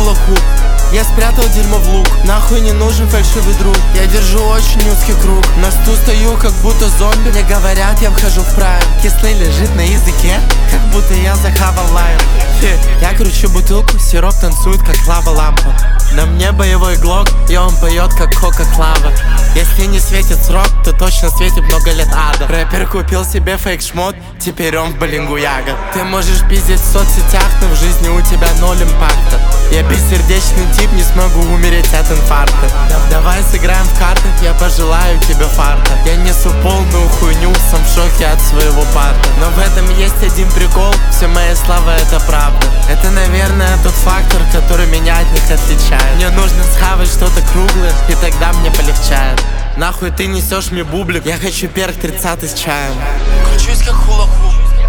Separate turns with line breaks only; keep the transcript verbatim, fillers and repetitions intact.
хула-хуп. Я спрятал дерьмо в лук, нахуй не нужен фальшивый друг. Я держу очень узкий круг, на стул стою как будто зомби. Мне говорят, я вхожу в прайм. Кислый лежит на языке, как будто я захавал лайм. Я кручу бутылку, сироп танцует как лава-лампа. На мне боевой глок, и он поет как кока-клава. Если не светит срок, то точно светит много лет ада. Рэпер купил себе фейк-шмот, теперь он в Балингуяга. Ты можешь пиздить в соцсетях, но в жизни у тебя ноль импакта. Я бессердечный тип, не смогу умереть от инфаркта. Давай сыграем в карты, я пожелаю тебе фарта. Я несу полную хуйню, сам в шоке от своего парта. Но в этом есть один прикол, все мои слова это правда. Это, наверное, тот фактор, который меня от них отличает. Мне нужно схавать что-то круглое, и тогда мне полегчает. Нахуй ты несешь мне бублик, я хочу перк тридцатый с чаем. Кручусь как хула-хуп.